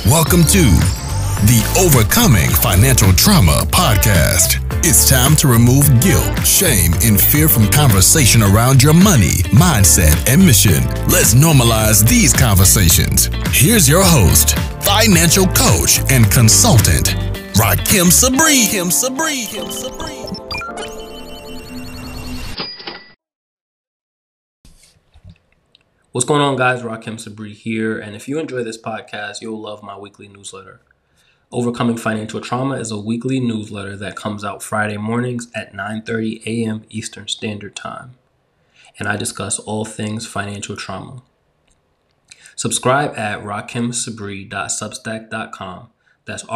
Welcome to the Overcoming Financial Trauma podcast. It's time to remove guilt, shame, and fear from conversation around your money, mindset, and mission. Let's normalize these conversations. Here's your host, financial coach and consultant, Rakim Sabri. What's going on, guys? Rakim Sabri here, and if you enjoy this podcast, you'll love my weekly newsletter. Overcoming Financial Trauma is a weekly newsletter that comes out Friday mornings at 9:30 a.m. Eastern Standard Time, and I discuss all things financial trauma. Subscribe at rakimsabree.substack.com. That's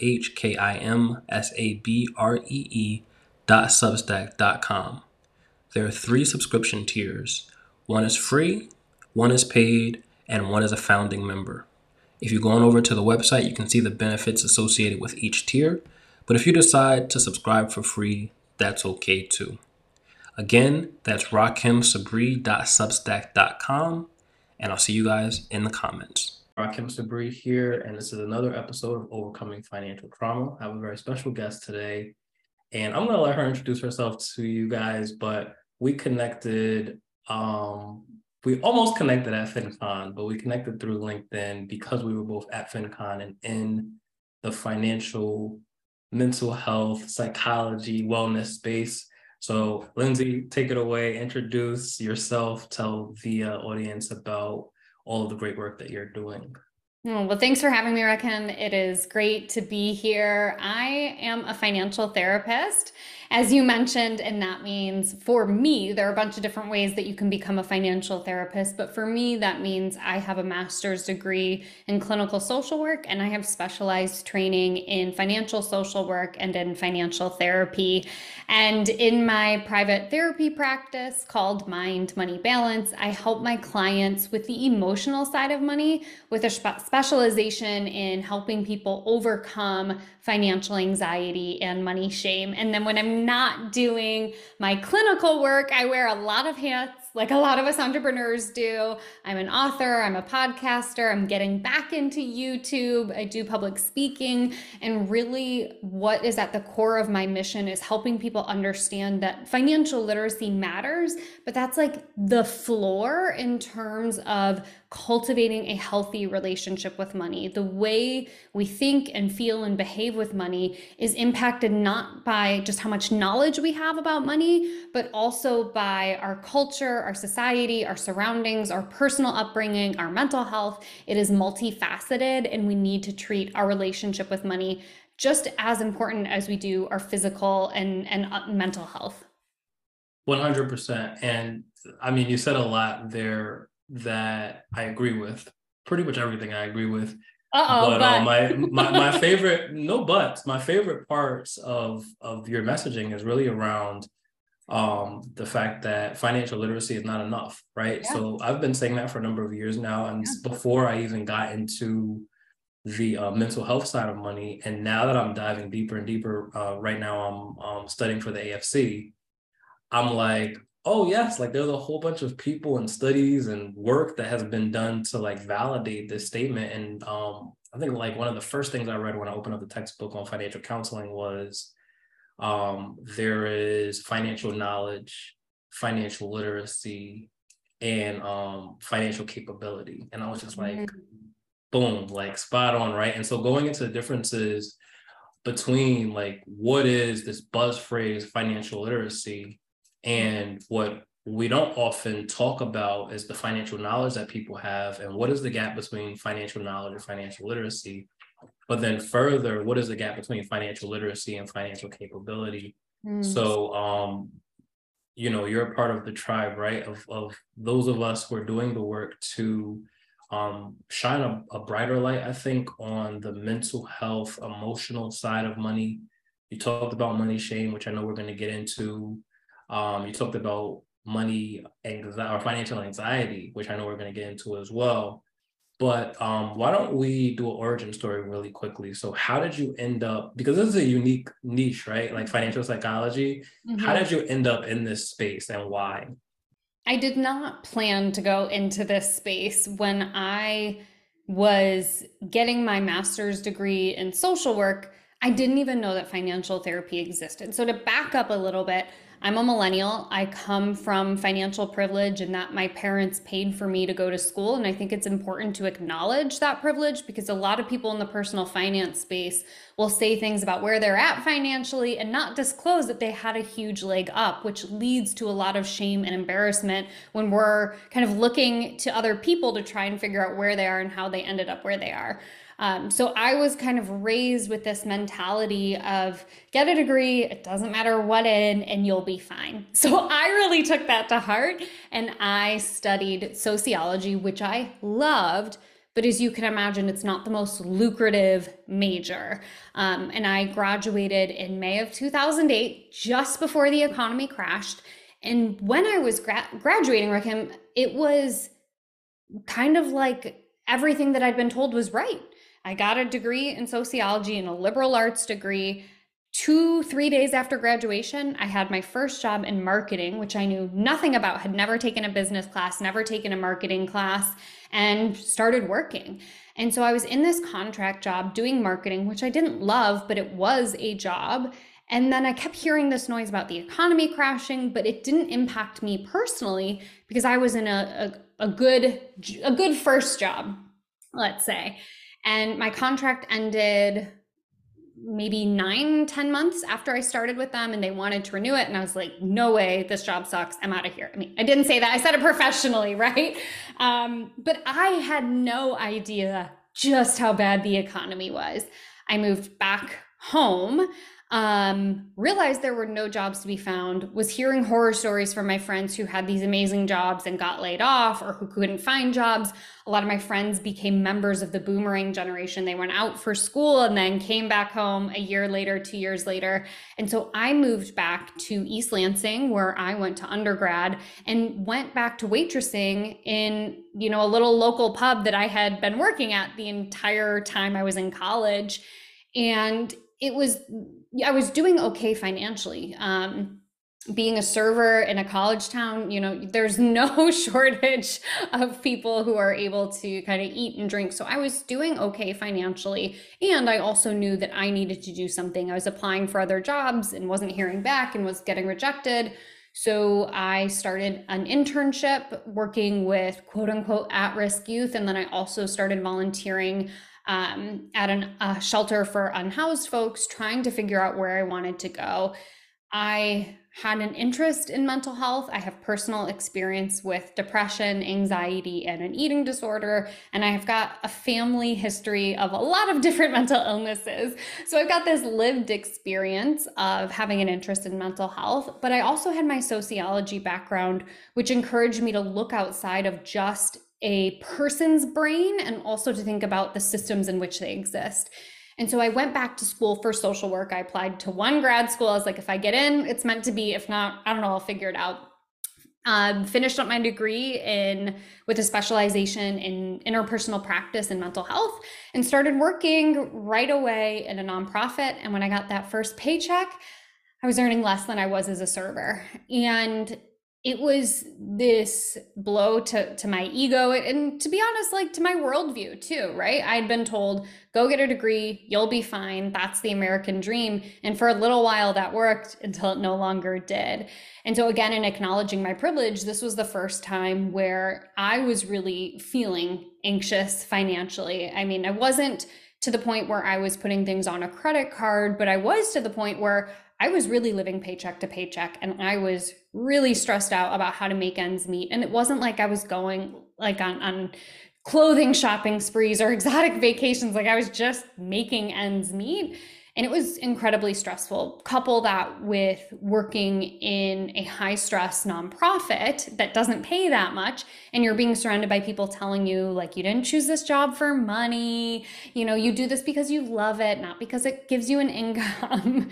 RAHKIMSABREE.substack.com. There are 3 subscription tiers. One is free, one is paid, and one is a founding member. If you go on over to the website, you can see the benefits associated with each tier. But if you decide to subscribe for free, that's okay too. Again, that's rakimsabree.substack.com, and I'll see you guys in the comments. Rakim Sabri here, and this is another episode of Overcoming Financial Trauma. I have a very special guest today, and I'm going to let her introduce herself to you guys, but we connected, we almost connected at FinCon, but we connected through LinkedIn because we were both at FinCon and in the financial, mental health, psychology, wellness space. So Lindsay, take it away, introduce yourself, tell the audience about all of the great work that you're doing. Well, thanks for having me, Rakim. It is great to be here. I am a financial therapist, as you mentioned, and that means for me, there are a bunch of different ways that you can become a financial therapist. But for me, that means I have a master's degree in clinical social work, and I have specialized training in financial social work and in financial therapy. And in my private therapy practice called Mind Money Balance, I help my clients with the emotional side of money with a specialization in helping people overcome financial anxiety and money shame. And then when I'm not doing my clinical work, I wear a lot of hats, like a lot of us entrepreneurs do. I'm an author, I'm a podcaster, I'm getting back into YouTube, I do public speaking, and really what is at the core of my mission is helping people understand that financial literacy matters, but that's like the floor in terms of cultivating a healthy relationship with money. The way we think and feel and behave with money is impacted not by just how much knowledge we have about money, but also by our culture, our society, our surroundings, our personal upbringing, our mental health. It is multifaceted, and we need to treat our relationship with money just as important as we do our physical and mental health. 100%. And I mean, you said a lot there that I agree with. Pretty much everything I agree with. But my favorite, my favorite parts of your messaging is really around the fact that financial literacy is not enough, right? Yeah. So I've been saying that for a number of years now, and before I even got into the mental health side of money, and now that I'm diving deeper and deeper, right now I'm studying for the AFC. I'm like, oh yes, like there's a whole bunch of people and studies and work that has been done to like validate this statement. And I think like one of the first things I read when I opened up the textbook on financial counseling was there is financial knowledge, financial literacy, and financial capability. And I was just like, boom, like spot on, right? And so going into the differences between like what is this buzz phrase financial literacy and what we don't often talk about is the financial knowledge that people have, and what is the gap between financial knowledge and financial literacy. But then further, what is the gap between financial literacy and financial capability? So, you're a part of the tribe, right? Of those of us who are doing the work to shine a brighter light, I think, on the mental health, emotional side of money. You talked about money shame, which I know we're going to get into. You talked about money anxiety or financial anxiety, which I know we're going to get into as well. But why don't we do an origin story really quickly? So how did you end up, because this is a unique niche, right? Like financial psychology. How did you end up in this space and why? I did not plan to go into this space. When I was getting my master's degree in social work, I didn't even know that financial therapy existed. So to back up a little bit, I'm a millennial. I come from financial privilege and that my parents paid for me to go to school. And I think it's important to acknowledge that privilege because a lot of people in the personal finance space will say things about where they're at financially and not disclose that they had a huge leg up, which leads to a lot of shame and embarrassment when we're kind of looking to other people to try and figure out where they are and how they ended up where they are. So I was kind of raised with this mentality of get a degree, it doesn't matter what and you'll be fine. So I really took that to heart and I studied sociology, which I loved. But as you can imagine, it's not the most lucrative major. And I graduated in May of 2008, just before the economy crashed. And when I was graduating, Rakim, it was kind of like everything that I'd been told was right. I got a degree in sociology and a liberal arts degree. 2-3 days after graduation, I had my first job in marketing, which I knew nothing about, had never taken a business class, never taken a marketing class, and started working. And so I was in this contract job doing marketing, which I didn't love, but it was a job. And then I kept hearing this noise about the economy crashing, but it didn't impact me personally because I was in a good first job, let's say. And my contract ended maybe 9-10 months after I started with them and they wanted to renew it. And I was like, no way, this job sucks. I'm out of here. I mean, I didn't say that. I said it professionally, right? But I had no idea just how bad the economy was. I moved back home, realized there were no jobs to be found, was hearing horror stories from my friends who had these amazing jobs and got laid off or who couldn't find jobs. A lot of my friends became members of the boomerang generation. They went out for school and then came back home a year later, 2 years later. And so I moved back to East Lansing, where I went to undergrad, and went back to waitressing in, a little local pub that I had been working at the entire time I was in college. And I was doing okay financially. Being a server in a college town, there's no shortage of people who are able to kind of eat and drink. So I was doing okay financially. And I also knew that I needed to do something. I was applying for other jobs and wasn't hearing back and was getting rejected. So I started an internship working with quote unquote at-risk youth. And then I also started volunteering at a shelter for unhoused folks, trying to figure out where I wanted to go. I had an interest in mental health. I have personal experience with depression, anxiety, and an eating disorder. And I have got a family history of a lot of different mental illnesses. So I've got this lived experience of having an interest in mental health, but I also had my sociology background, which encouraged me to look outside of just a person's brain and also to think about the systems in which they exist. And so I went back to school for social work. I applied to one grad school. I was like, if I get in, it's meant to be. If not, I don't know, I'll figure it out. Finished up my degree with a specialization in interpersonal practice and mental health, and started working right away in a nonprofit. And when I got that first paycheck, I was earning less than I was as a server. And it was this blow to my ego and, to be honest, like to my worldview too, right? I'd been told, go get a degree, you'll be fine. That's the American dream. And for a little while that worked until it no longer did. And so again, in acknowledging my privilege, this was the first time where I was really feeling anxious financially. I mean, I wasn't to the point where I was putting things on a credit card, but I was to the point where I was really living paycheck to paycheck, and I was really stressed out about how to make ends meet. And it wasn't like I was going like on clothing shopping sprees or exotic vacations. Like I was just making ends meet. And it was incredibly stressful. Couple that with working in a high stress nonprofit that doesn't pay that much. And you're being surrounded by people telling you like, you didn't choose this job for money. You do this because you love it, not because it gives you an income.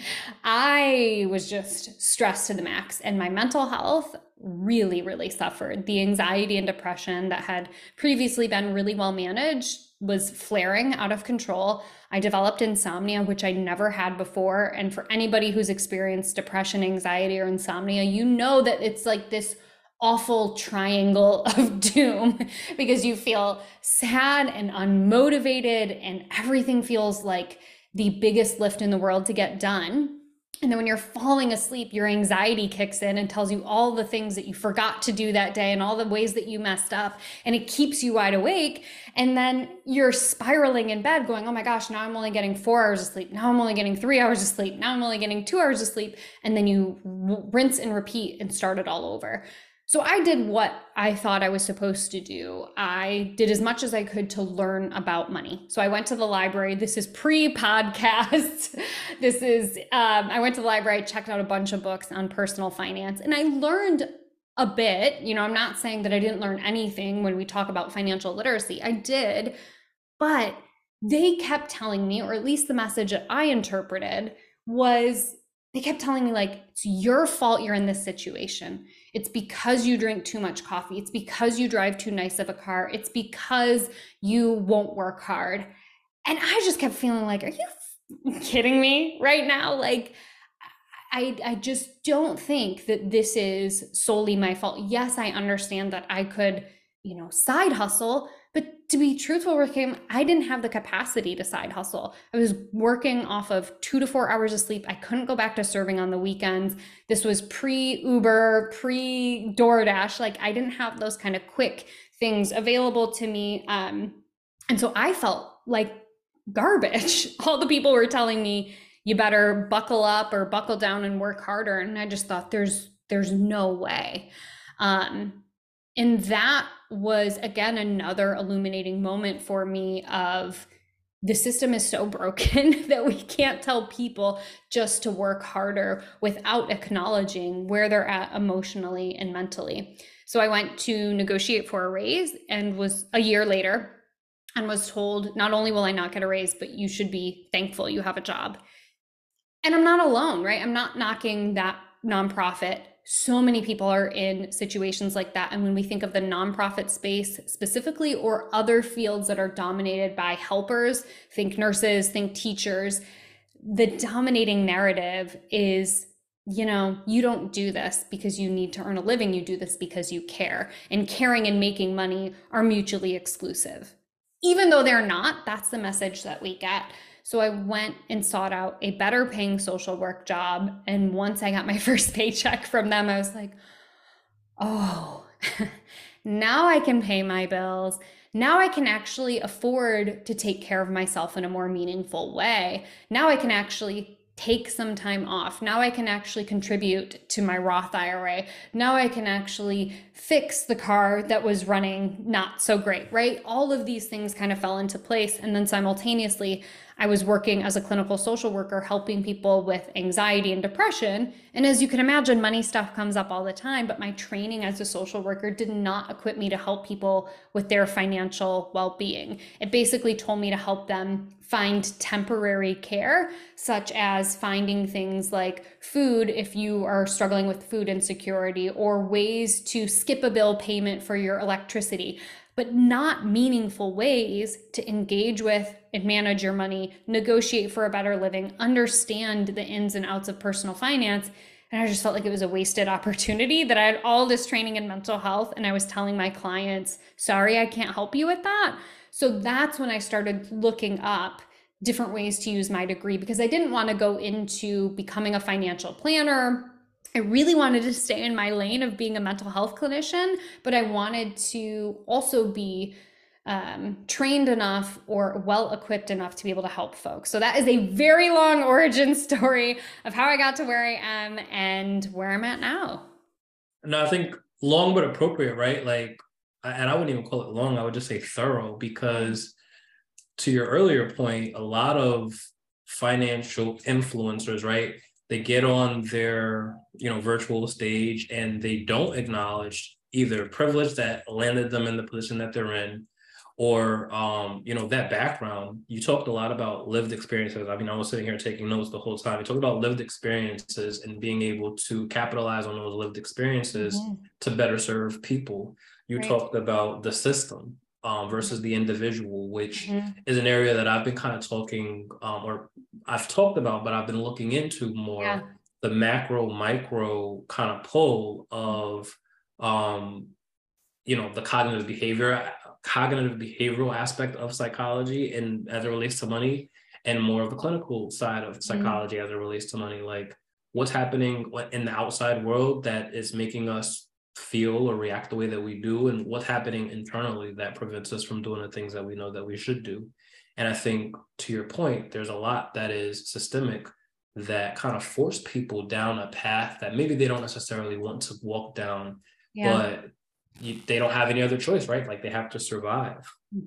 I was just stressed to the max, and my mental health really, really suffered. The anxiety and depression that had previously been really well managed was flaring out of control. I developed insomnia, which I never had before. And for anybody who's experienced depression, anxiety, or insomnia, you know that it's like this awful triangle of doom because you feel sad and unmotivated and everything feels like the biggest lift in the world to get done. And then when you're falling asleep, your anxiety kicks in and tells you all the things that you forgot to do that day and all the ways that you messed up, and it keeps you wide awake. And then you're spiraling in bed going, oh my gosh, now I'm only getting 4 hours of sleep. Now I'm only getting 3 hours of sleep. Now I'm only getting 2 hours of sleep. And then you rinse and repeat and start it all over. So I did what I thought I was supposed to do. I did as much as I could to learn about money. So I went to the library. This is pre-podcast. I went to the library, checked out a bunch of books on personal finance, and I learned a bit. You know, I'm not saying that I didn't learn anything when we talk about financial literacy. I did, but they kept telling me, or at least the message that I interpreted was, they kept telling me like, it's your fault you're in this situation. It's because you drink too much coffee. It's because you drive too nice of a car. It's because you won't work hard. And I just kept feeling like, are you kidding me right now? Like, I just don't think that this is solely my fault. Yes, I understand that I could, side hustle, but to be truthful with him, I didn't have the capacity to side hustle. I was working off of 2 to 4 hours of sleep. I couldn't go back to serving on the weekends. This was pre-Uber, pre-DoorDash. Like, I didn't have those kind of quick things available to me. And so I felt like garbage. All the people were telling me, you better buckle up or buckle down and work harder. And I just thought there's no way. And that was, again, another illuminating moment for me of the system is so broken that we can't tell people just to work harder without acknowledging where they're at emotionally and mentally. So I went to negotiate for a raise and was a year later and was told, not only will I not get a raise, but you should be thankful you have a job. And I'm not alone, right? I'm not knocking that nonprofit. So many people are in situations like that. And when we think of the nonprofit space specifically, or other fields that are dominated by helpers, think nurses, think teachers, the dominating narrative is, you don't do this because you need to earn a living. You do this because you care. And caring and making money are mutually exclusive. Even though they're not, that's the message that we get. So I went and sought out a better paying social work job. And once I got my first paycheck from them, I was like, oh, now I can pay my bills. Now I can actually afford to take care of myself in a more meaningful way. Now I can actually take some time off. Now I can actually contribute to my Roth IRA. Now I can actually fix the car that was running not so great, right? All of these things kind of fell into place. And then simultaneously, I was working as a clinical social worker, helping people with anxiety and depression. And as you can imagine, money stuff comes up all the time, but my training as a social worker did not equip me to help people with their financial well-being. It basically told me to help them find temporary care, such as finding things like food if you are struggling with food insecurity, or ways to skip a bill payment for your electricity, but not meaningful ways to engage with and manage your money, negotiate for a better living, understand the ins and outs of personal finance. And I just felt like it was a wasted opportunity that I had all this training in mental health, and I was telling my clients, sorry, I can't help you with that. So that's when I started looking up different ways to use my degree, because I didn't want to go into becoming a financial planner. I really wanted to stay in my lane of being a mental health clinician, but I wanted to also be trained enough or well-equipped enough to be able to help folks. So that is a very long origin story of how I got to where I am and where I'm at now. No, I think long but appropriate, right? Like, and I wouldn't even call it long, I would just say thorough, because to your earlier point, a lot of financial influencers, right? They get on their, virtual stage and they don't acknowledge either privilege that landed them in the position that they're in, or, that background. You talked a lot about lived experiences. I mean, I was sitting here taking notes the whole time. You talked about lived experiences and being able to capitalize on those lived experiences to better serve people. You talked about the system versus the individual, which is an area that I've been kind of talking, or I've talked about, but I've been looking into more, the macro, micro kind of pull of the cognitive behavioral aspect of psychology and as it relates to money, and more of the clinical side of psychology as it relates to money, like what's happening in the outside world that is making us feel or react the way that we do, and what's happening internally that prevents us from doing the things that we know that we should do. And I think, to your point, there's a lot that is systemic that kind of force people down a path that maybe they don't necessarily want to walk down, but they don't have any other choice, right? Like they have to survive.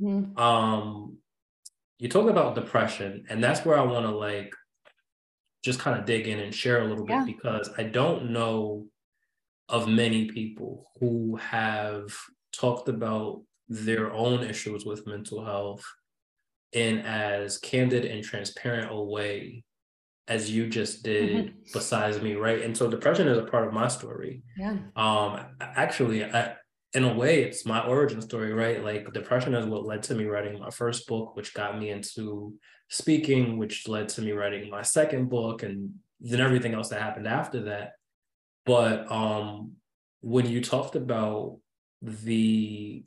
You talk about depression, and that's where I want to like just kind of dig in and share a little bit, because I don't know of many people who have talked about their own issues with mental health in as candid and transparent a way as you just did, besides me, right? And so depression is a part of my story. Actually, in a way, it's my origin story, right? Like depression is what led to me writing my first book, which got me into speaking, which led to me writing my second book, and then everything else that happened after that. But when you talked about the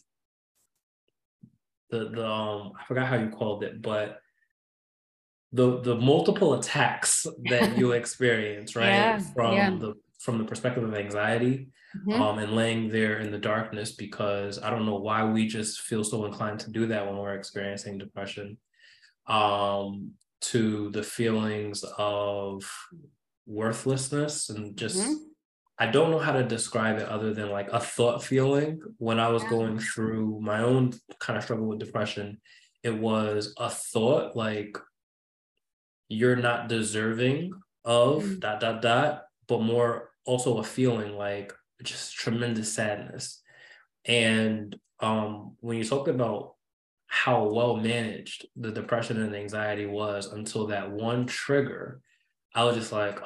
I forgot how you called it, but the multiple attacks that you experience, right? From the perspective of anxiety, and laying there in the darkness, because I don't know why we just feel so inclined to do that when we're experiencing depression, to the feelings of worthlessness and just I don't know how to describe it other than like a thought feeling. When I was going through my own kind of struggle with depression, it was a thought like, you're not deserving of ... but more also a feeling like just tremendous sadness. And when you talk about how well managed the depression and anxiety was until that one trigger, I was just like,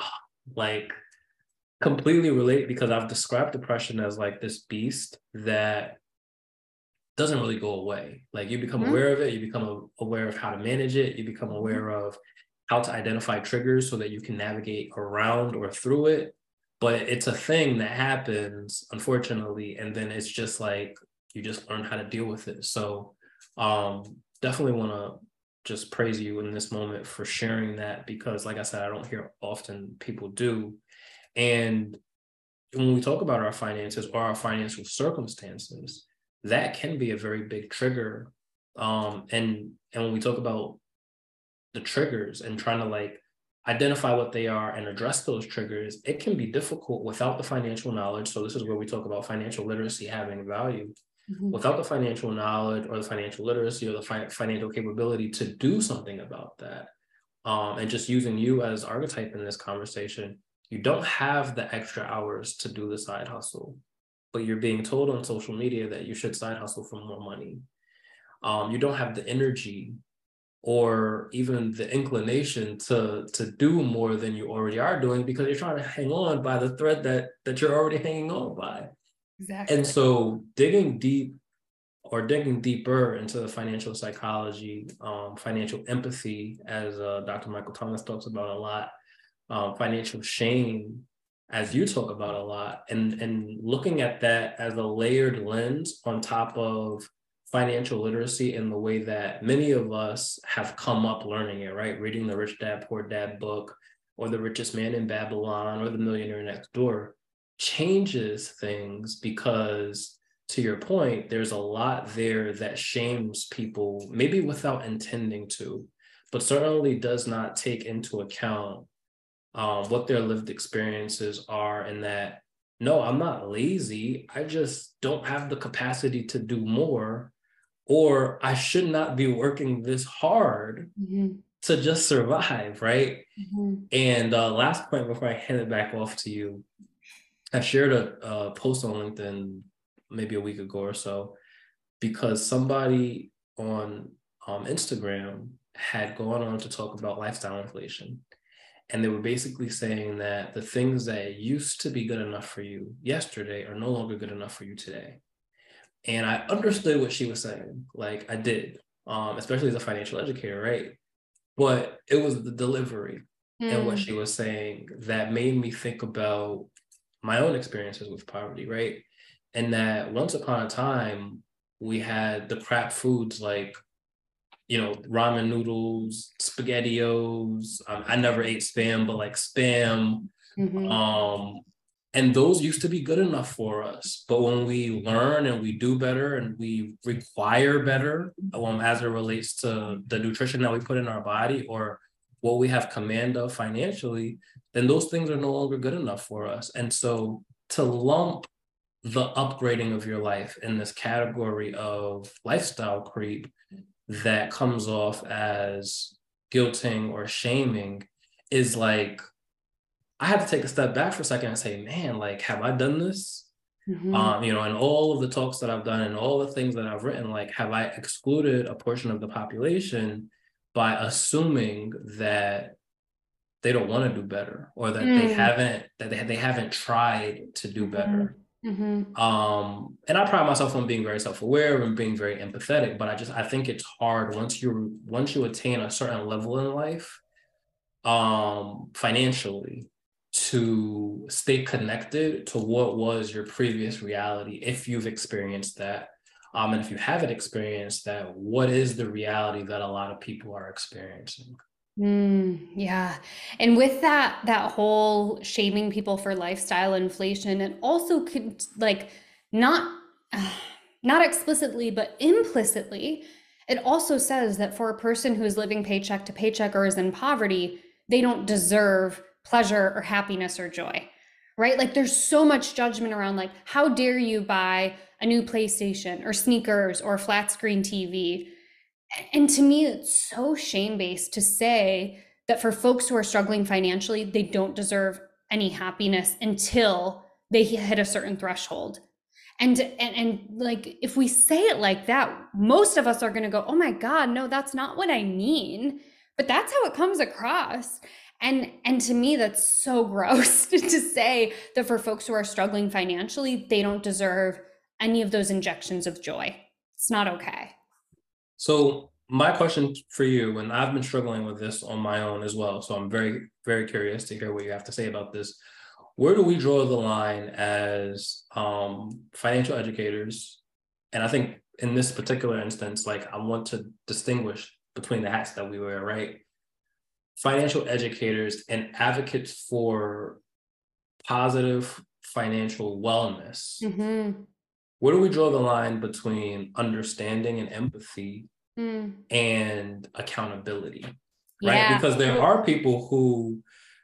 completely relate, because I've described depression as like this beast that doesn't really go away. Like you become aware of it, you become aware of how to manage it, you become aware of how to identify triggers so that you can navigate around or through it. But it's a thing that happens, unfortunately, and then it's just like you just learn how to deal with it. So definitely want to just praise you in this moment for sharing that, because like I said, I don't hear often people do. And when we talk about our finances or our financial circumstances, that can be a very big trigger. And when we talk about the triggers and trying to like identify what they are and address those triggers, it can be difficult without the financial knowledge. So this is where we talk about financial literacy having value. Without the financial knowledge or the financial literacy or the financial capability to do something about that, and just using you as archetype in this conversation, you don't have the extra hours to do the side hustle, but you're being told on social media that you should side hustle for more money. You don't have the energy or even the inclination to do more than you already are doing, because you're trying to hang on by the thread that you're already hanging on by. Exactly. And so digging deeper into the financial psychology, financial empathy, as Dr. Michael Thomas talks about a lot, financial shame, as you talk about a lot, and looking at that as a layered lens on top of financial literacy in the way that many of us have come up learning it, right? Reading the Rich Dad, Poor Dad book, or The Richest Man in Babylon, or The Millionaire Next Door, changes things, because to your point, there's a lot there that shames people, maybe without intending to, but certainly does not take into account what their lived experiences are, and that, no, I'm not lazy, I just don't have the capacity to do more, or I should not be working this hard to just survive, right? And last point before I hand it back off to you, I shared a post on LinkedIn maybe a week ago or so, because somebody on Instagram had gone on to talk about lifestyle inflation. And they were basically saying that the things that used to be good enough for you yesterday are no longer good enough for you today. And I understood what she was saying. Like I did, especially as a financial educator, right? But it was the delivery and what she was saying that made me think about my own experiences with poverty, right? And that once upon a time, we had the crap foods like, ramen noodles, SpaghettiOs. I never ate Spam, but like Spam. And those used to be good enough for us. But when we learn and we do better and we require better, as it relates to the nutrition that we put in our body or what we have command of financially, then those things are no longer good enough for us. And so to lump the upgrading of your life in this category of lifestyle creep that comes off as guilting or shaming is like, I had to take a step back for a second and say, man, like, have I done this? And all of the talks that I've done and all the things that I've written, like, have I excluded a portion of the population by assuming that they don't want to do better or that they haven't tried to do better? And I pride myself on being very self-aware and being very empathetic, but I think it's hard once you attain a certain level in life, financially, to stay connected to what was your previous reality, if you've experienced that. And if you haven't experienced that, what is the reality that a lot of people are experiencing? Yeah. And with that whole shaming people for lifestyle inflation, it also could not explicitly, but implicitly, it also says that for a person who is living paycheck to paycheck or is in poverty, they don't deserve pleasure or happiness or joy, right? Like there's so much judgment around like, how dare you buy a new PlayStation or sneakers or flat screen TV? And to me, it's so shame-based to say that for folks who are struggling financially, they don't deserve any happiness until they hit a certain threshold. And like, if we say it like that, most of us are going to go, oh my God, no, that's not what I mean. But that's how it comes across. And to me, that's so gross to say that for folks who are struggling financially, they don't deserve any of those injections of joy. It's not okay. So my question for you, and I've been struggling with this on my own as well, so I'm very, very curious to hear what you have to say about this. Where do we draw the line as financial educators? And I think in this particular instance, like I want to distinguish between the hats that we wear, right? Financial educators and advocates for positive financial wellness. Where do we draw the line between understanding and empathy and accountability? Right? Yeah. Because there are people who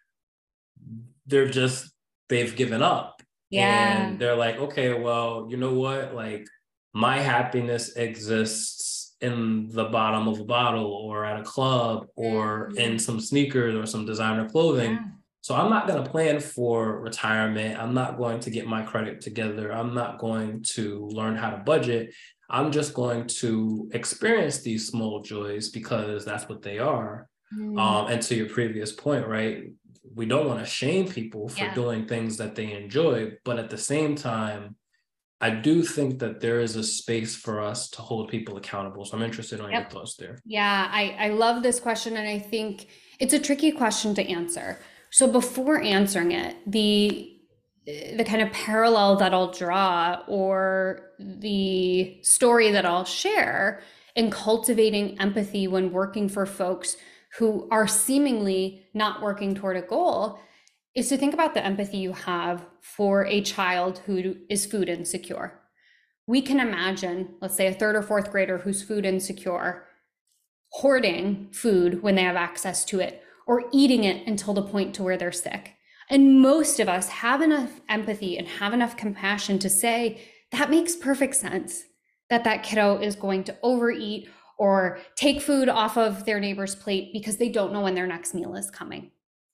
they've given up. Yeah. And they're like, okay, well, you know what? Like my happiness exists in the bottom of a bottle or at a club or in some sneakers or some designer clothing. Yeah. So I'm not going to plan for retirement. I'm not going to get my credit together. I'm not going to learn how to budget. I'm just going to experience these small joys because that's what they are. And to your previous point, right? We don't want to shame people for doing things that they enjoy, but at the same time, I do think that there is a space for us to hold people accountable. So I'm interested in your thoughts there. Yeah, I love this question. And I think it's a tricky question to answer. So before answering it, the kind of parallel that I'll draw or the story that I'll share in cultivating empathy when working for folks who are seemingly not working toward a goal is to think about the empathy you have for a child who is food insecure. We can imagine, let's say a third or fourth grader who's food insecure, hoarding food when they have access to it, or eating it until the point to where they're sick. And most of us have enough empathy and have enough compassion to say, that makes perfect sense, that kiddo is going to overeat or take food off of their neighbor's plate because they don't know when their next meal is coming.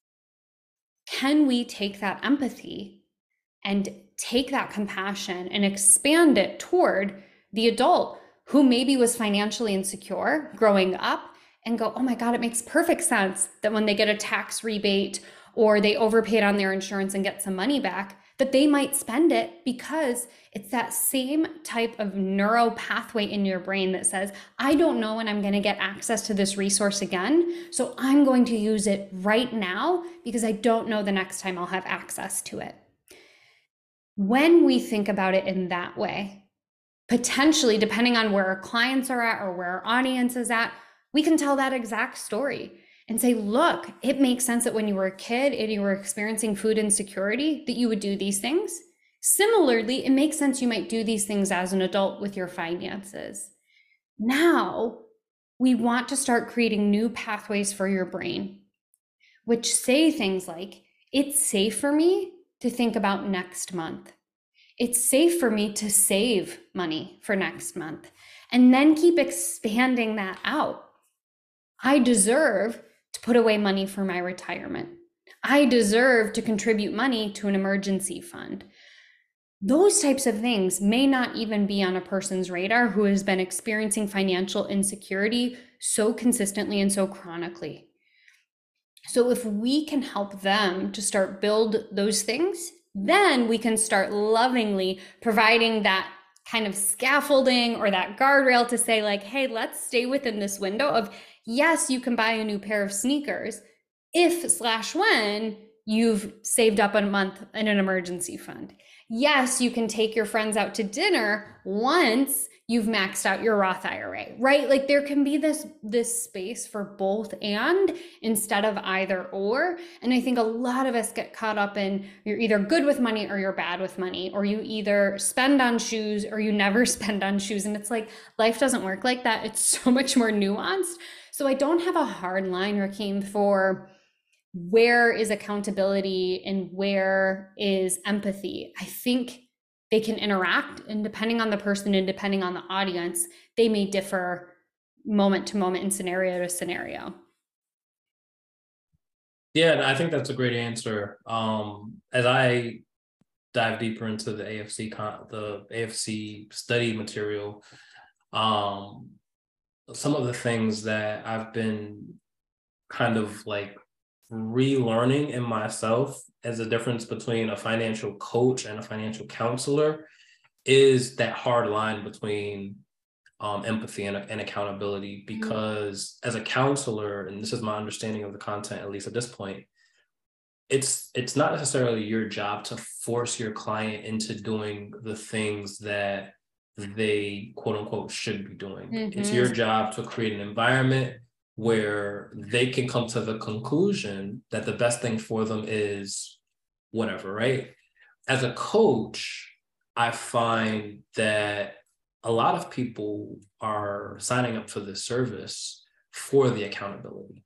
Can we take that empathy and take that compassion and expand it toward the adult who maybe was financially insecure growing up and go, oh my God, it makes perfect sense that when they get a tax rebate or they overpaid on their insurance and get some money back, that they might spend it because it's that same type of neuro pathway in your brain that says, I don't know when I'm going to get access to this resource again, so I'm going to use it right now because I don't know the next time I'll have access to it. When we think about it in that way, potentially, depending on where our clients are at or where our audience is at, we can tell that exact story and say, look, it makes sense that when you were a kid and you were experiencing food insecurity, that you would do these things. Similarly, it makes sense you might do these things as an adult with your finances. Now, we want to start creating new pathways for your brain, which say things like, it's safe for me to think about next month. It's safe for me to save money for next month, and then keep expanding that out. I deserve to put away money for my retirement. I deserve to contribute money to an emergency fund. Those types of things may not even be on a person's radar who has been experiencing financial insecurity so consistently and so chronically. So if we can help them to start build those things, then we can start lovingly providing that kind of scaffolding or that guardrail to say like, hey, let's stay within this window of, yes, you can buy a new pair of sneakers if/when you've saved up a month in an emergency fund. Yes, you can take your friends out to dinner once you've maxed out your Roth IRA, right? Like there can be this space for both and instead of either or. And I think a lot of us get caught up in you're either good with money or you're bad with money, or you either spend on shoes or you never spend on shoes. And it's like, life doesn't work like that. It's so much more nuanced. So I don't have a hard line, Rakeem, for where is accountability and where is empathy. I think they can interact, and depending on the person and depending on the audience, they may differ moment to moment and scenario to scenario. Yeah, I think that's a great answer. As I dive deeper into the AFC study material, some of the things that I've been kind of like relearning in myself as a difference between a financial coach and a financial counselor is that hard line between empathy and accountability. Because as a counselor, and this is my understanding of the content, at least at this point, it's not necessarily your job to force your client into doing the things that they quote unquote should be doing. Mm-hmm. It's your job to create an environment where they can come to the conclusion that the best thing for them is whatever, right? As a coach, I find that a lot of people are signing up for this service for the accountability,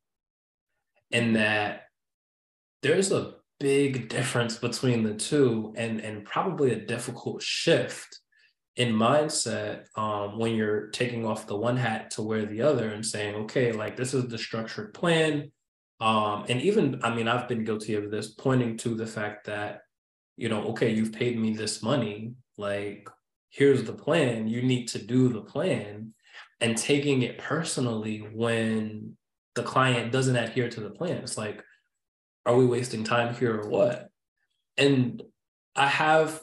and that there's a big difference between the two, and probably a difficult shift in mindset when you're taking off the one hat to wear the other and saying, okay, like this is the structured plan. And even, I mean, I've been guilty of this, pointing to the fact that, you know, okay, you've paid me this money, like, here's the plan, you need to do the plan, and taking it personally when the client doesn't adhere to the plan. It's like, are we wasting time here or what? And I have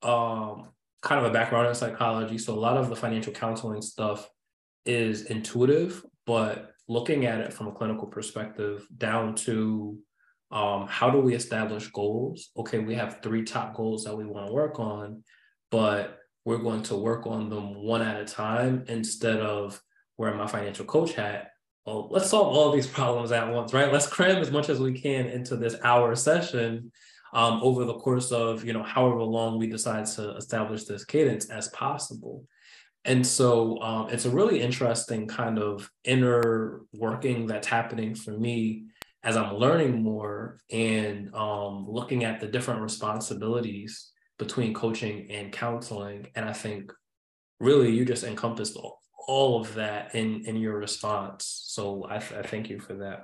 kind of a background in psychology, so a lot of the financial counseling stuff is intuitive, but looking at it from a clinical perspective down to how do we establish goals? Okay, we have 3 top goals that we want to work on, but we're going to work on them one at a time instead of wearing my financial coach hat. Well, let's solve all of these problems at once, right? Let's cram as much as we can into this hour session over the course of, you know, however long we decide to establish this cadence as possible. And so it's a really interesting kind of inner working that's happening for me as I'm learning more and looking at the different responsibilities between coaching and counseling. And I think really you just encompassed all of that in your response. So I thank you for that.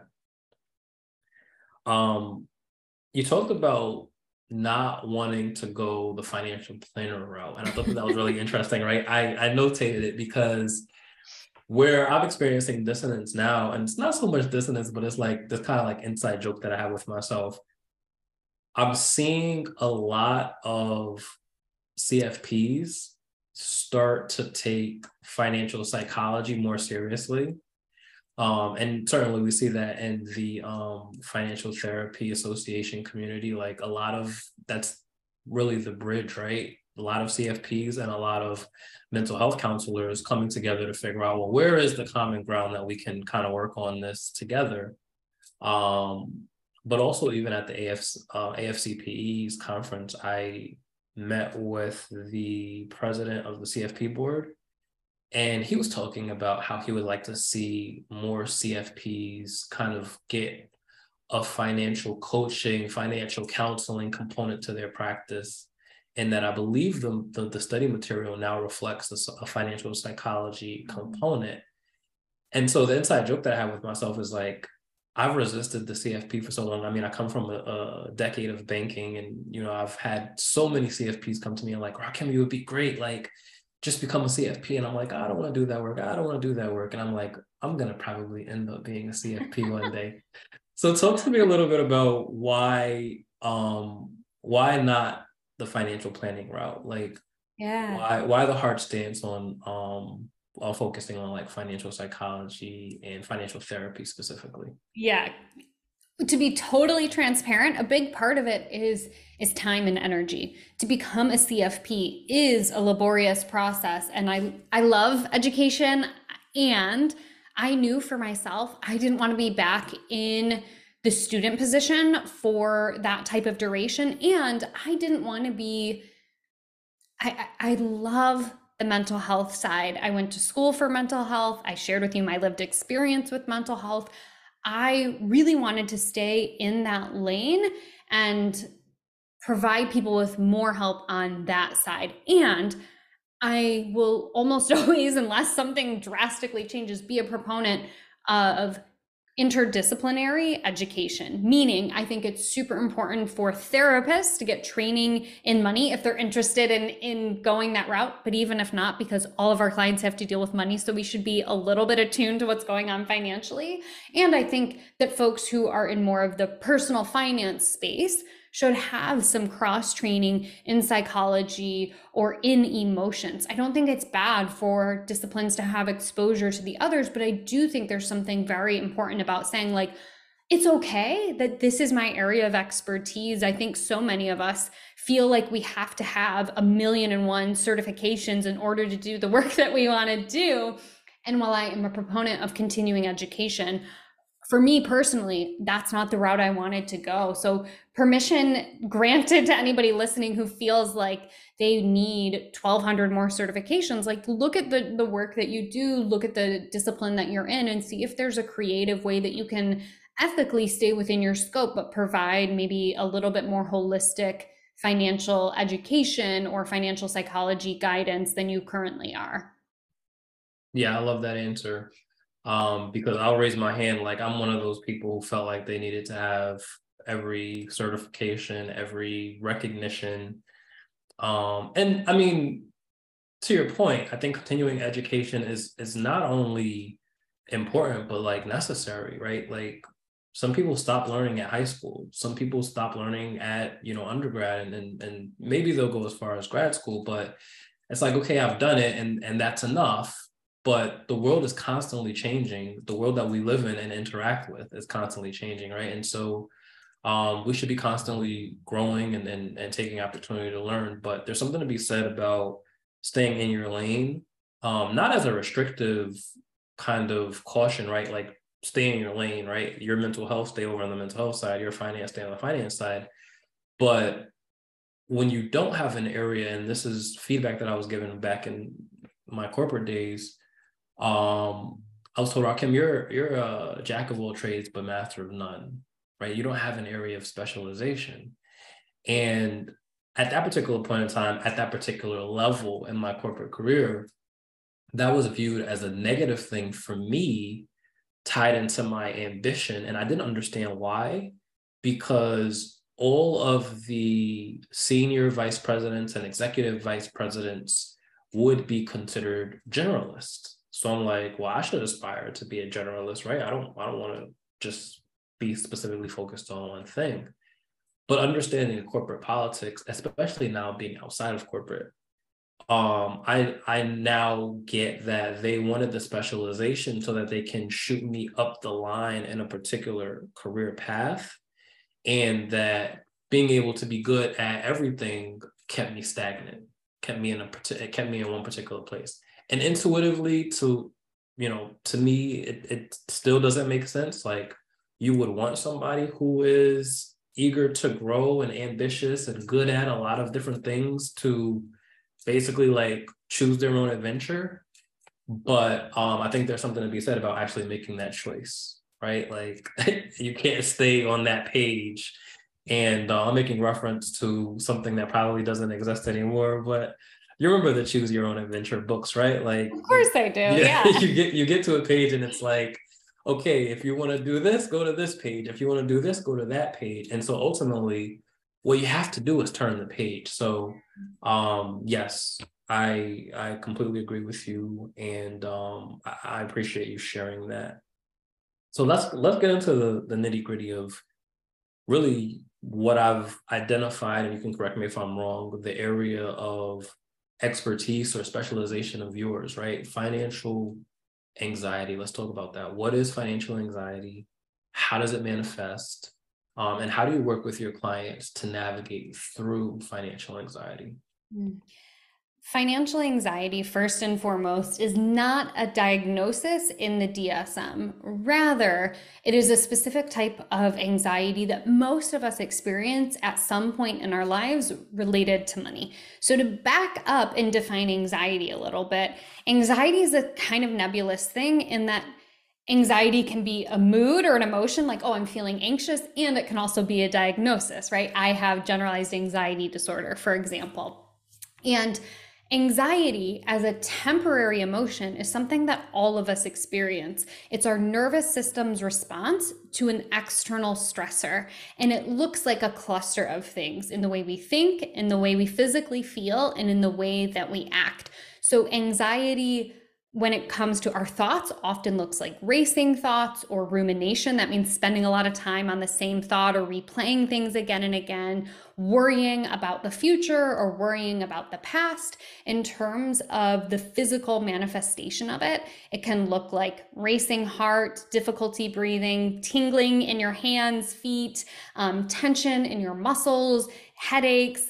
You talked about not wanting to go the financial planner route. And I thought that was really interesting, right? I notated it because where I'm experiencing dissonance now, and it's not so much dissonance, but it's like this kind of like inside joke that I have with myself. I'm seeing a lot of CFPs start to take financial psychology more seriously. And certainly we see that in the Financial Therapy Association community, like a lot of that's really the bridge, right? A lot of CFPs and a lot of mental health counselors coming together to figure out, well, where is the common ground that we can kind of work on this together? But also even at the AFCPE's conference, I met with the president of the CFP board, and he was talking about how he would like to see more CFPs kind of get a financial coaching, financial counseling component to their practice. And that I believe the study material now reflects a financial psychology component. And so the inside joke that I have with myself is like, I've resisted the CFP for so long. I mean, I come from a decade of banking, and, you know, I've had so many CFPs come to me and like, Rakim, you would be great. Like, just become a CFP. And I'm like, I don't want to do that work. I don't want to do that work. And I'm like, I'm going to probably end up being a CFP one day. So talk to me a little bit about why not the financial planning route? Like, why the heart stance on focusing on like financial psychology and financial therapy specifically? Yeah. To be totally transparent, a big part of it is time and energy. To become a CFP is a laborious process. And I love education, and I knew for myself, I didn't want to be back in the student position for that type of duration. And I didn't want to be, I love the mental health side. I went to school for mental health. I shared with you my lived experience with mental health. I really wanted to stay in that lane and provide people with more help on that side. And I will almost always, unless something drastically changes, be a proponent of interdisciplinary education, meaning I think it's super important for therapists to get training in money if they're interested in going that route. But even if not, because all of our clients have to deal with money, so we should be a little bit attuned to what's going on financially. And I think that folks who are in more of the personal finance space should have some cross training in psychology or in emotions. I don't think it's bad for disciplines to have exposure to the others, but I do think there's something very important about saying, like, it's okay that this is my area of expertise. I think so many of us feel like we have to have 1,000,001 certifications in order to do the work that we want to do. And while I am a proponent of continuing education, for me personally, that's not the route I wanted to go. So permission granted to anybody listening who feels like they need 1,200 more certifications. Like, look at the work that you do, look at the discipline that you're in, and see if there's a creative way that you can ethically stay within your scope, but provide maybe a little bit more holistic financial education or financial psychology guidance than you currently are. Yeah, I love that answer. Because I'll raise my hand, like, I'm one of those people who felt like they needed to have every certification, every recognition. And I mean, to your point, I think continuing education is not only important, but like necessary, right? Like, some people stop learning at high school. Some people stop learning at, undergrad, and maybe they'll go as far as grad school, but it's like, okay, I've done it and that's enough. But the world is constantly changing. The world that we live in and interact with is constantly changing, right? And so we should be constantly growing and taking opportunity to learn. But there's something to be said about staying in your lane, not as a restrictive kind of caution, right? Like, stay in your lane, right? Your mental health, stay over on the mental health side. Your finance, stay on the finance side. But when you don't have an area, and this is feedback that I was given back in my corporate days, I was told, Rakim, you're a jack of all trades, but master of none, right? You don't have an area of specialization. And at that particular point in time, at that particular level in my corporate career, that was viewed as a negative thing for me, tied into my ambition. And I didn't understand why, because all of the senior vice presidents and executive vice presidents would be considered generalists. So I'm like, well, I should aspire to be a generalist, right? I don't want to just be specifically focused on one thing. But understanding corporate politics, especially now being outside of corporate, I now get that they wanted the specialization so that they can shoot me up the line in a particular career path, and that being able to be good at everything kept me stagnant, kept me in one particular place. And intuitively, to me, it still doesn't make sense. Like, you would want somebody who is eager to grow and ambitious and good at a lot of different things to basically like choose their own adventure. But I think there's something to be said about actually making that choice, right? Like, you can't stay on that page. And I'm making reference to something that probably doesn't exist anymore, but you remember the Choose Your Own Adventure books, right? Like, of course I do. Yeah. you get to a page and it's like, okay, if you want to do this, go to this page. If you want to do this, go to that page. And so ultimately, what you have to do is turn the page. So yes, I completely agree with you, and I appreciate you sharing that. So let's get into the nitty gritty of really what I've identified, and you can correct me if I'm wrong, the area of expertise or specialization of yours, right? Financial anxiety. Let's talk about that. What is financial anxiety? How does it manifest? And how do you work with your clients to navigate through financial anxiety? Financial anxiety, first and foremost, is not a diagnosis in the DSM. Rather, it is a specific type of anxiety that most of us experience at some point in our lives related to money. So to back up and define anxiety a little bit, anxiety is a kind of nebulous thing in that anxiety can be a mood or an emotion, like, oh, I'm feeling anxious, and it can also be a diagnosis, right? I have generalized anxiety disorder, for example. And anxiety as a temporary emotion is something that all of us experience. It's our nervous system's response to an external stressor. And it looks like a cluster of things in the way we think, in the way we physically feel, and in the way that we act. So anxiety, when it comes to our thoughts, often looks like racing thoughts or rumination. That means spending a lot of time on the same thought or replaying things again and again, worrying about the future or worrying about the past. In terms of the physical manifestation of it, it can look like racing heart, difficulty breathing, tingling in your hands, feet, tension in your muscles, headaches,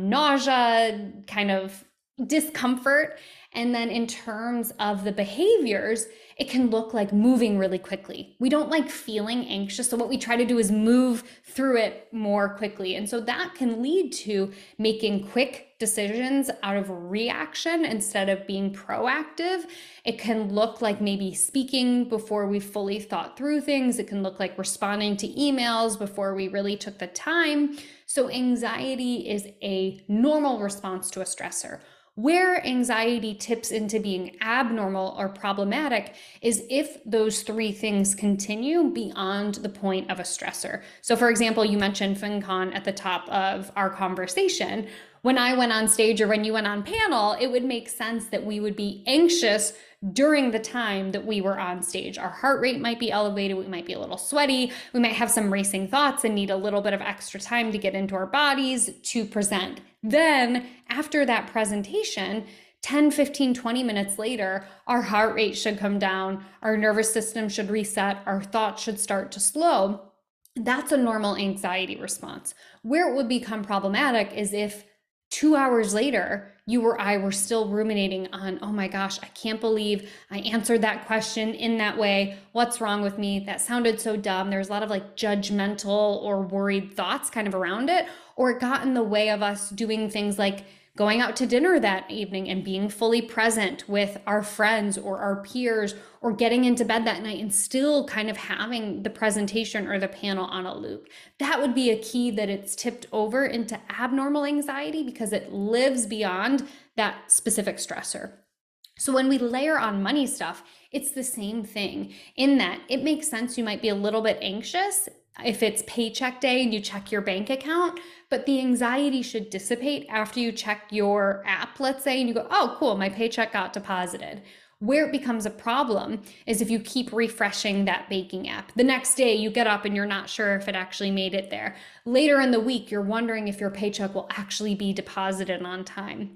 nausea, kind of discomfort. And then in terms of the behaviors, it can look like moving really quickly. We don't like feeling anxious, so what we try to do is move through it more quickly. And so that can lead to making quick decisions out of reaction instead of being proactive. It can look like maybe speaking before we fully thought through things. It can look like responding to emails before we really took the time. So anxiety is a normal response to a stressor. Where anxiety tips into being abnormal or problematic is if those three things continue beyond the point of a stressor. So for example, you mentioned FinCon at the top of our conversation. When I went on stage or when you went on panel, it would make sense that we would be anxious during the time that we were on stage. Our heart rate might be elevated, we might be a little sweaty, we might have some racing thoughts and need a little bit of extra time to get into our bodies to present. Then after that presentation, 10, 15, 20 minutes later, our heart rate should come down, our nervous system should reset, our thoughts should start to slow. That's a normal anxiety response. Where it would become problematic is if 2 hours later, you or I were still ruminating on, oh my gosh, I can't believe I answered that question in that way. What's wrong with me? That sounded so dumb. There's a lot of like judgmental or worried thoughts kind of around it, or it got in the way of us doing things like going out to dinner that evening and being fully present with our friends or our peers, or getting into bed that night and still kind of having the presentation or the panel on a loop. That would be a key that it's tipped over into abnormal anxiety because it lives beyond that specific stressor. So when we layer on money stuff, it's the same thing in that it makes sense you might be a little bit anxious if it's paycheck day and you check your bank account, but the anxiety should dissipate after you check your app, let's say, and you go, oh, cool, my paycheck got deposited. Where it becomes a problem is if you keep refreshing that banking app. The next day you get up and you're not sure if it actually made it there. Later in the week, you're wondering if your paycheck will actually be deposited on time.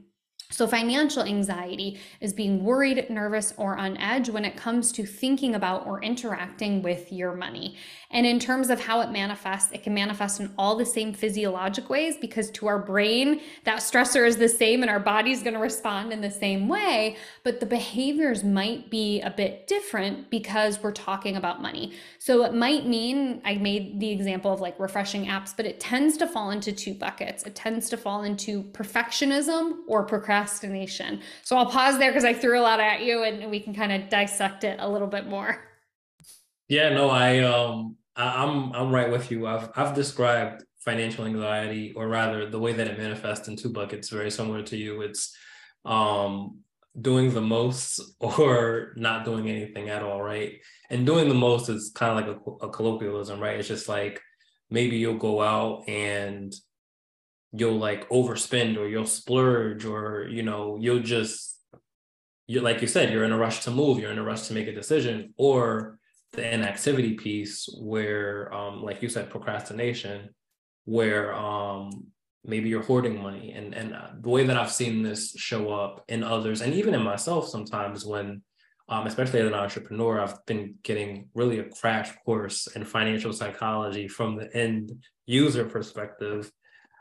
So financial anxiety is being worried, nervous, or on edge when it comes to thinking about or interacting with your money. And in terms of how it manifests, it can manifest in all the same physiologic ways, because to our brain, that stressor is the same and our body's going to respond in the same way. But the behaviors might be a bit different because we're talking about money. So it might mean, I made the example of like refreshing apps, but it tends to fall into two buckets. It tends to fall into perfectionism or procrastination. So I'll pause there because I threw a lot at you, and we can kind of dissect it a little bit more. Yeah, no, I'm right with you. I've described financial anxiety, or rather the way that it manifests, in two buckets, very similar to you. It's doing the most or not doing anything at all, right? And doing the most is kind of like a colloquialism, right? It's just like maybe you'll go out and you'll like overspend, or you'll splurge, or you'll just, like you said, you're in a rush to move, you're in a rush to make a decision. Or the inactivity piece where like you said, procrastination, where maybe you're hoarding money. And the way that I've seen this show up in others, and even in myself sometimes, when especially as an entrepreneur, I've been getting really a crash course in financial psychology from the end user perspective.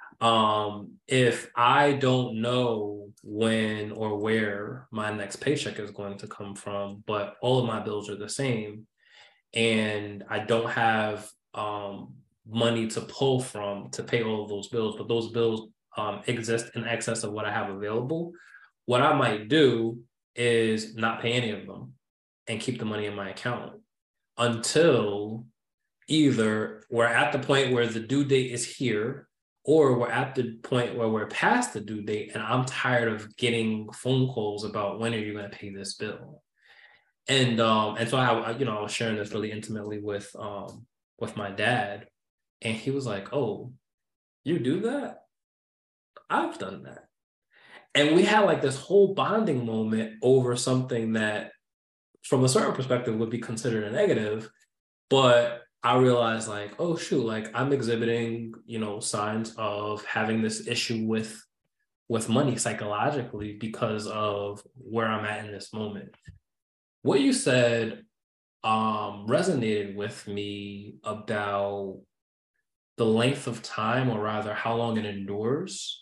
If I don't know when or where my next paycheck is going to come from, but all of my bills are the same, and I don't have money to pull from to pay all of those bills, but those bills exist in excess of what I have available, what I might do is not pay any of them and keep the money in my account until either we're at the point where the due date is here, or we're at the point where we're past the due date and I'm tired of getting phone calls about when are you going to pay this bill. And so I was sharing this really intimately with my dad, and he was like, "Oh, you do that? I've done that." And we had like this whole bonding moment over something that from a certain perspective would be considered a negative, but I realized like, oh shoot, like I'm exhibiting, signs of having this issue with money psychologically because of where I'm at in this moment. What you said resonated with me about the length of time, or rather how long it endures,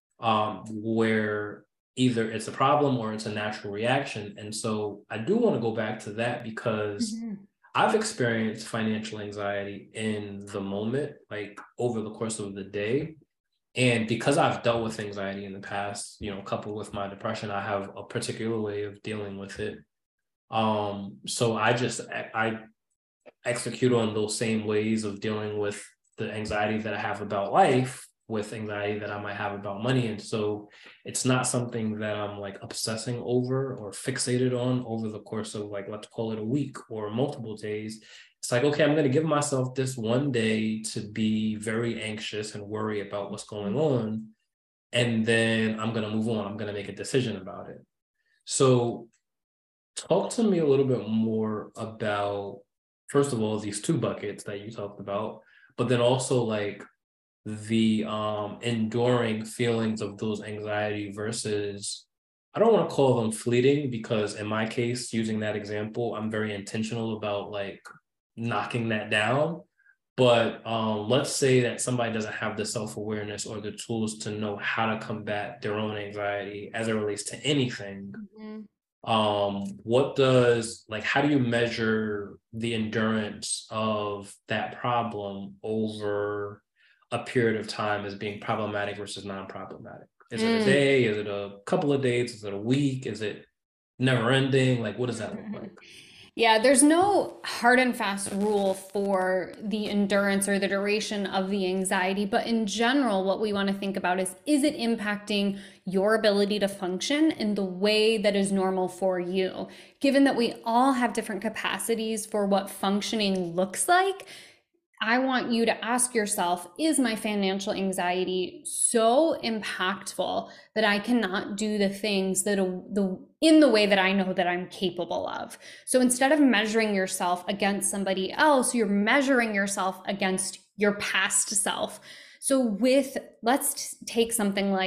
where either it's a problem or it's a natural reaction. And so I do want to go back to that, because I've experienced financial anxiety in the moment, like over the course of the day. And because I've dealt with anxiety in the past, coupled with my depression, I have a particular way of dealing with it. So I execute on those same ways of dealing with the anxiety that I have about life with anxiety that I might have about money. And so it's not something that I'm like obsessing over or fixated on over the course of like, let's call it a week or multiple days. It's like, okay, I'm going to give myself this one day to be very anxious and worry about what's going on. And then I'm going to move on. I'm going to make a decision about it. So talk to me a little bit more about, first of all, these two buckets that you talked about, but then also like the enduring feelings of those anxiety versus, I don't want to call them fleeting, because in my case, using that example, I'm very intentional about like knocking that down. But let's say that somebody doesn't have the self-awareness or the tools to know how to combat their own anxiety as it relates to anything. How do you measure the endurance of that problem over a period of time as being problematic versus non-problematic? Is it a day? Is it a couple of days? Is it a week? Is it never ending? Like, what does that look like? Yeah, there's no hard and fast rule for the endurance or the duration of the anxiety. But in general, what we want to think about is it impacting your ability to function in the way that is normal for you? Given that we all have different capacities for what functioning looks like, I want you to ask yourself, is my financial anxiety so impactful that I cannot do the things that in the way that I know that I'm capable of? So instead of measuring yourself against somebody else, you're measuring yourself against your past self. So let's take something like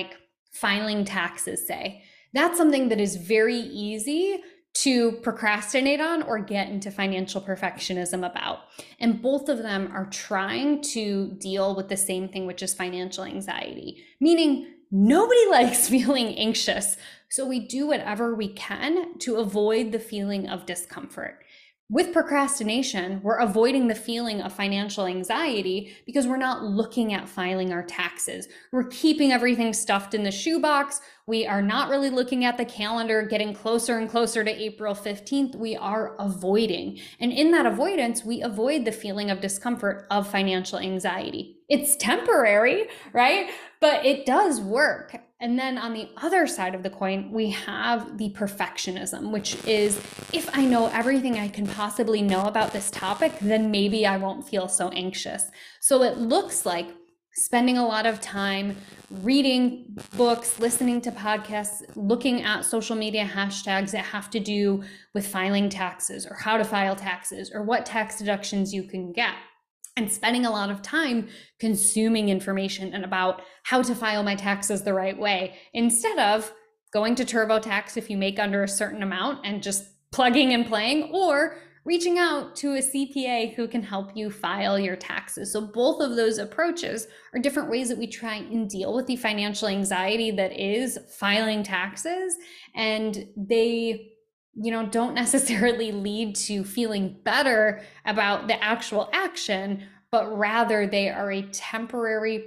filing taxes say? That's something that is very easy to procrastinate on or get into financial perfectionism about. And both of them are trying to deal with the same thing, which is financial anxiety, meaning nobody likes feeling anxious. So we do whatever we can to avoid the feeling of discomfort. With procrastination, we're avoiding the feeling of financial anxiety because we're not looking at filing our taxes. We're keeping everything stuffed in the shoebox. We are not really looking at the calendar, getting closer and closer to April 15th. We are avoiding. And in that avoidance, we avoid the feeling of discomfort of financial anxiety. It's temporary, right? But it does work. And then on the other side of the coin, we have the perfectionism, which is, if I know everything I can possibly know about this topic, then maybe I won't feel so anxious. So it looks like spending a lot of time reading books, listening to podcasts, looking at social media hashtags that have to do with filing taxes or how to file taxes or what tax deductions you can get. And spending a lot of time consuming information and about how to file my taxes the right way, instead of going to TurboTax if you make under a certain amount and just plugging and playing, or reaching out to a CPA who can help you file your taxes. So both of those approaches are different ways that we try and deal with the financial anxiety that is filing taxes. And they don't necessarily lead to feeling better about the actual action, but rather they are a temporary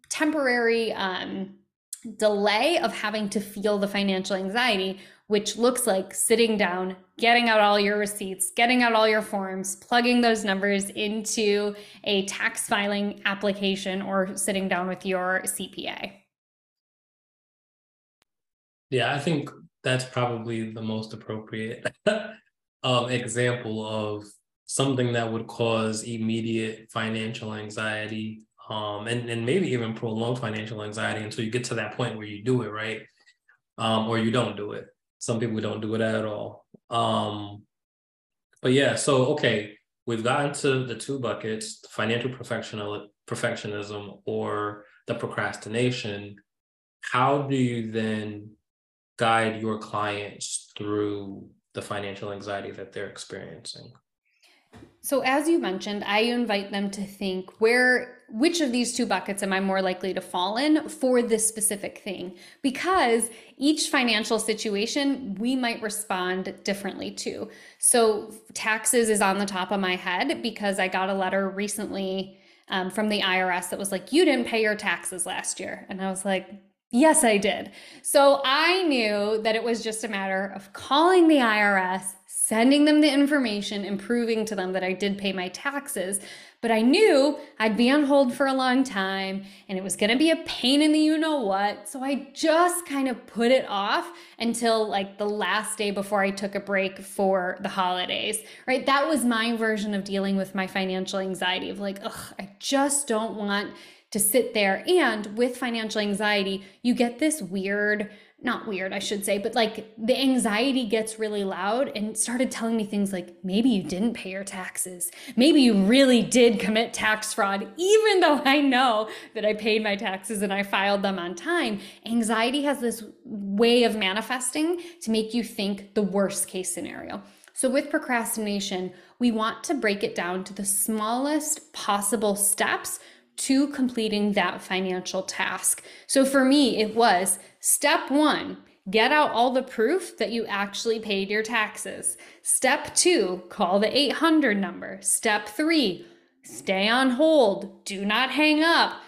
delay of having to feel the financial anxiety, which looks like sitting down, getting out all your receipts, getting out all your forms, plugging those numbers into a tax filing application, or sitting down with your CPA. Yeah, I think that's probably the most appropriate example of something that would cause immediate financial anxiety, and maybe even prolonged financial anxiety until you get to that point where you do it, right? Or you don't do it. Some people don't do it at all. But yeah, so, okay, we've gotten to the two buckets, the financial perfectionism or the procrastination. How do you then guide your clients through the financial anxiety that they're experiencing? So as you mentioned, I invite them to think, which of these two buckets am I more likely to fall in for this specific thing? Because each financial situation, we might respond differently to. So taxes is on the top of my head because I got a letter recently from the IRS that was like, you didn't pay your taxes last year. And I was like, yes, I did. So I knew that it was just a matter of calling the IRS, sending them the information, and proving to them that I did pay my taxes. But I knew I'd be on hold for a long time and it was going to be a pain in the you-know-what. So I just kind of put it off until like the last day before I took a break for the holidays, right? That was my version of dealing with my financial anxiety of like, I just don't want to sit there. And with financial anxiety, you get this not weird, I should say, but like the anxiety gets really loud and started telling me things like, maybe you didn't pay your taxes. Maybe you really did commit tax fraud, even though I know that I paid my taxes and I filed them on time. Anxiety has this way of manifesting to make you think the worst case scenario. So with procrastination, we want to break it down to the smallest possible steps to completing that financial task. So for me, it was step 1, get out all the proof that you actually paid your taxes. Step 2, call the 800 number. Step 3, stay on hold, do not hang up.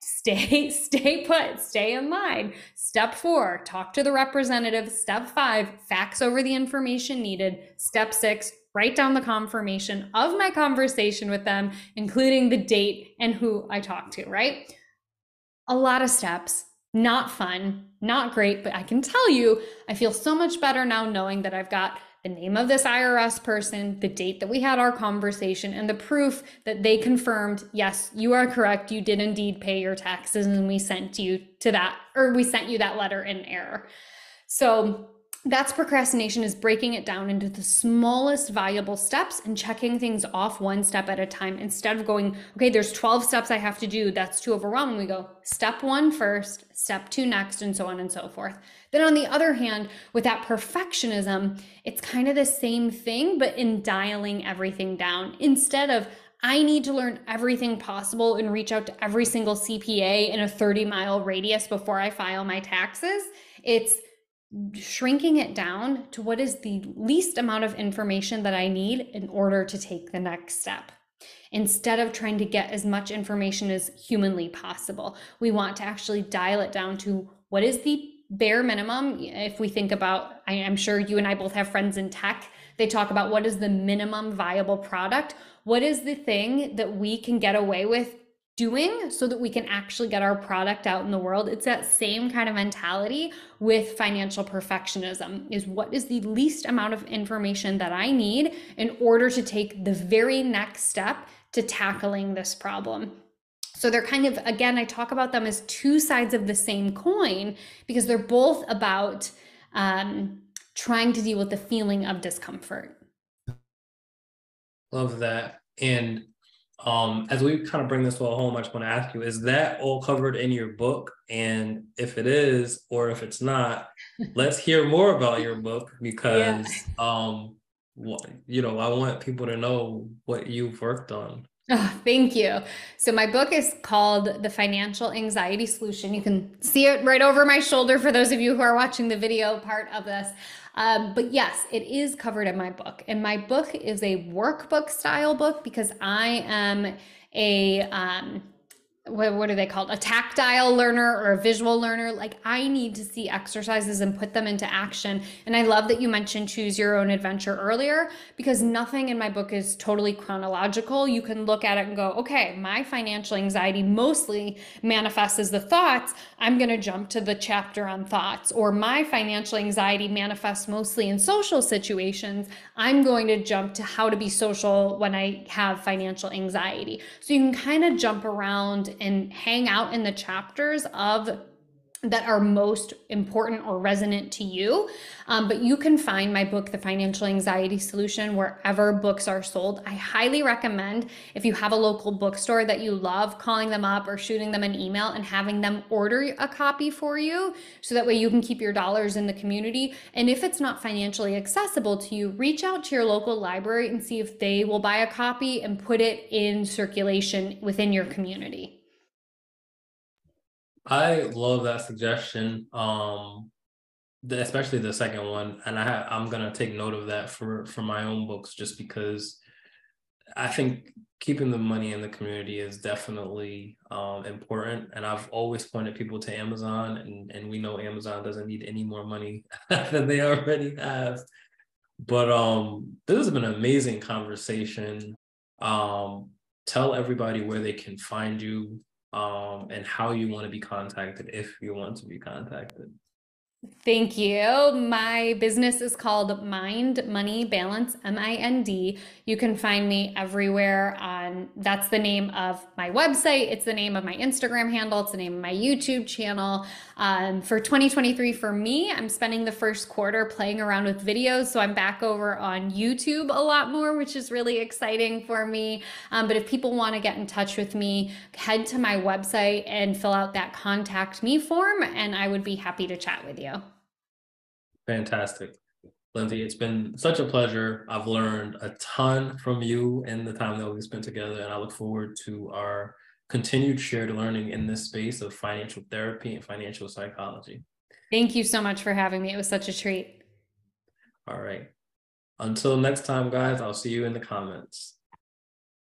Stay put, stay in line. Step 4, talk to the representative. Step 5, fax over the information needed. Step 6, write down the confirmation of my conversation with them, including the date and who I talked to, right? A lot of steps, not fun, not great, but I can tell you, I feel so much better now knowing that I've got the name of this IRS person, the date that we had our conversation, and the proof that they confirmed, yes, you are correct, you did indeed pay your taxes, and we sent you that letter in error. So That's procrastination, is breaking it down into the smallest viable steps and checking things off one step at a time. Instead of going, okay, there's 12 steps I have to do, that's too overwhelming. We go step 1 first, step 2 next, and so on and so forth. Then on the other hand, with that perfectionism, it's kind of the same thing, but in dialing everything down. Instead of, I need to learn everything possible and reach out to every single CPA in a 30-mile radius before I file my taxes, it's shrinking it down to what is the least amount of information that I need in order to take the next step. Instead of trying to get as much information as humanly possible, we want to actually dial it down to what is the bare minimum. If we think about, I'm sure you and I both have friends in tech, they talk about what is the minimum viable product. What is the thing that we can get away with doing so that we can actually get our product out in the world? It's that same kind of mentality with financial perfectionism, is what is the least amount of information that I need in order to take the very next step to tackling this problem. So they're kind of, again, I talk about them as two sides of the same coin because they're both about trying to deal with the feeling of discomfort. Love that. And as we kind of bring this all home, I just want to ask you, is that all covered in your book? And if it is, or if it's not, let's hear more about your book because, you know, I want people to know what you've worked on. Oh, thank you. So my book is called The Financial Anxiety Solution. You can see it right over my shoulder for those of you who are watching the video part of this. But yes, it is covered in my book. And my book is a workbook style book because I am a, what are they called? A tactile learner or a visual learner. Like, I need to see exercises and put them into action. And I love that you mentioned choose your own adventure earlier, because nothing in my book is totally chronological. You can look at it and go, okay, my financial anxiety mostly manifests as the thoughts. I'm going to jump to the chapter on thoughts. Or my financial anxiety manifests mostly in social situations. I'm going to jump to how to be social when I have financial anxiety. So you can kind of jump around and hang out in the chapters of that are most important or resonant to you. But you can find my book, The Financial Anxiety Solution, wherever books are sold. I highly recommend, if you have a local bookstore that you love, calling them up or shooting them an email and having them order a copy for you. So that way you can keep your dollars in the community. And if it's not financially accessible to you, reach out to your local library and see if they will buy a copy and put it in circulation within your community. I love that suggestion, especially the second one, and I'm gonna take note of that for my own books, just because I think keeping the money in the community is definitely important. And I've always pointed people to Amazon, and we know Amazon doesn't need any more money than they already have. But this has been an amazing conversation. Tell everybody where they can find you. And how you want to be contacted if you want to be contacted. Thank you. My business is called Mind Money Balance, MIND. You can find me everywhere that's the name of my website. It's the name of my Instagram handle. It's the name of my YouTube channel. For 2023, for me, I'm spending the first quarter playing around with videos. So I'm back over on YouTube a lot more, which is really exciting for me. But if people want to get in touch with me, head to my website and fill out that contact me form, and I would be happy to chat with you. Fantastic. Lindsay, it's been such a pleasure. I've learned a ton from you in the time that we've spent together, and I look forward to our continued shared learning in this space of financial therapy and financial psychology. Thank you so much for having me. It was such a treat. All right. Until next time, guys, I'll see you in the comments.